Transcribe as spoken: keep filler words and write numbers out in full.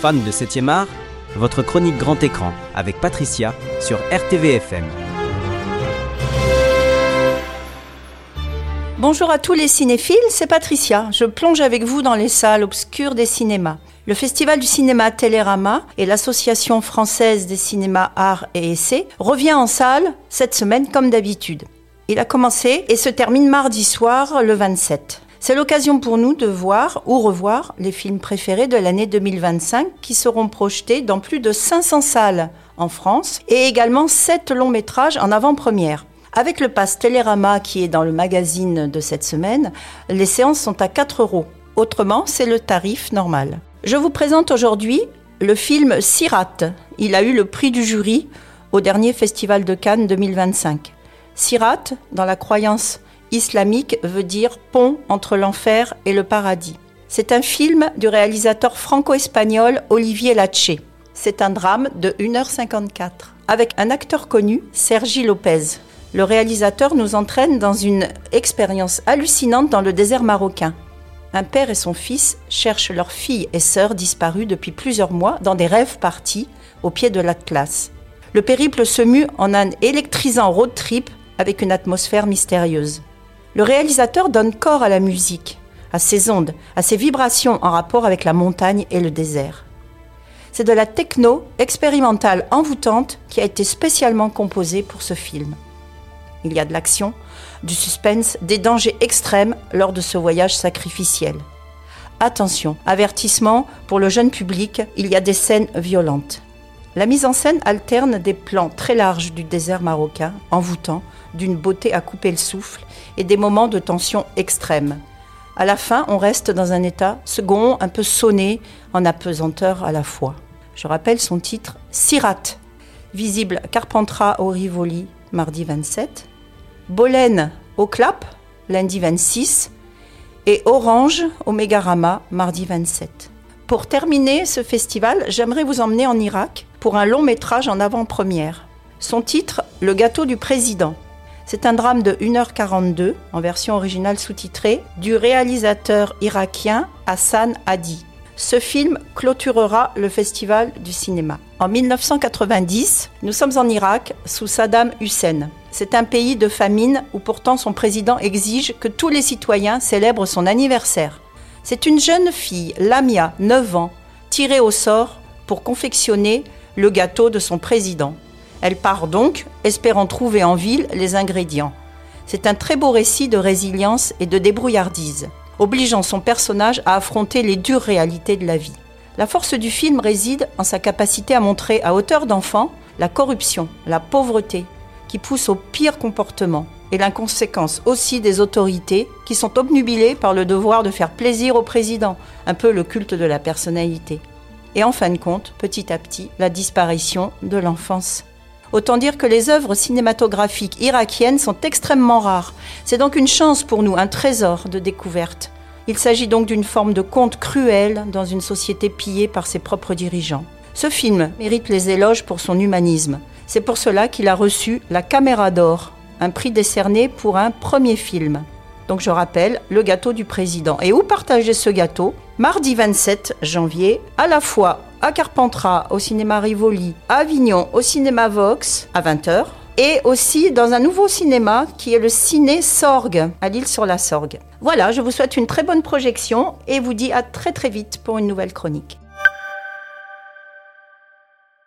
Fans de septième art, votre chronique grand écran avec Patricia sur R T V F M. Bonjour à tous les cinéphiles, c'est Patricia. Je plonge avec vous dans les salles obscures des cinémas. Le Festival du cinéma Télérama et l'Association française des cinémas Arts et Essais revient en salle cette semaine comme d'habitude. Il a commencé et se termine mardi soir le vingt-sept. C'est l'occasion pour nous de voir ou revoir les films préférés de l'année deux mille vingt-cinq qui seront projetés dans plus de cinq cents salles en France et également sept longs métrages en avant-première. Avec le pass Télérama qui est dans le magazine de cette semaine, les séances sont à quatre euros. Autrement, c'est le tarif normal. Je vous présente aujourd'hui le film Sirat. Il a eu le prix du jury au dernier Festival de Cannes deux mille vingt-cinq. Sirat, dans la croyance islamique, veut dire pont entre l'enfer et le paradis. C'est un film du réalisateur franco-espagnol Olivier Latché. C'est un drame de une heure cinquante-quatre, avec un acteur connu, Sergi Lopez. Le réalisateur nous entraîne dans une expérience hallucinante dans le désert marocain. Un père et son fils cherchent leurs filles et sœurs disparues depuis plusieurs mois dans des rêves partis au pied de l'Atlas. Le périple se mue en un électrisant road trip avec une atmosphère mystérieuse. Le réalisateur donne corps à la musique, à ses ondes, à ses vibrations en rapport avec la montagne et le désert. C'est de la techno expérimentale envoûtante qui a été spécialement composée pour ce film. Il y a de l'action, du suspense, des dangers extrêmes lors de ce voyage sacrificiel. Attention, avertissement pour le jeune public, il y a des scènes violentes. La mise en scène alterne des plans très larges du désert marocain, envoûtant, d'une beauté à couper le souffle, et des moments de tension extrême. À la fin, on reste dans un état second, un peu sonné, en apesanteur à la fois. Je rappelle son titre, Sirat, visible à Carpentras au Rivoli, mardi vingt-sept, Bolène au Clap, lundi vingt-six, et Orange au Mégarama, mardi vingt-sept. Pour terminer ce festival, j'aimerais vous emmener en Irak pour un long métrage en avant-première. Son titre, Le gâteau du président. C'est un drame de une heure quarante-deux, en version originale sous-titrée, du réalisateur irakien Hassan Hadi. Ce film clôturera le festival du cinéma. En dix-neuf cent quatre-vingt-dix, nous sommes en Irak, sous Saddam Hussein. C'est un pays de famine où pourtant son président exige que tous les citoyens célèbrent son anniversaire. C'est une jeune fille, Lamia, neuf ans, tirée au sort pour confectionner le gâteau de son président. Elle part donc, espérant trouver en ville les ingrédients. C'est un très beau récit de résilience et de débrouillardise, obligeant son personnage à affronter les dures réalités de la vie. La force du film réside en sa capacité à montrer à hauteur d'enfant la corruption, la pauvreté, qui pousse au pire comportement, et l'inconséquence aussi des autorités qui sont obnubilées par le devoir de faire plaisir au président, un peu le culte de la personnalité. Et en fin de compte, petit à petit, la disparition de l'enfance. Autant dire que les œuvres cinématographiques irakiennes sont extrêmement rares. C'est donc une chance pour nous, un trésor de découverte. Il s'agit donc d'une forme de conte cruel dans une société pillée par ses propres dirigeants. Ce film mérite les éloges pour son humanisme. C'est pour cela qu'il a reçu la Caméra d'Or, un prix décerné pour un premier film. Donc je rappelle, Le gâteau du président. Et où partager ce gâteau ? Mardi vingt-sept janvier, à la fois à Carpentras, au cinéma Rivoli, à Avignon, au cinéma Vox, à vingt heures, et aussi dans un nouveau cinéma qui est le Ciné Sorgue, à l'Île-sur-la-Sorgue. Voilà, je vous souhaite une très bonne projection et vous dis à très très vite pour une nouvelle chronique.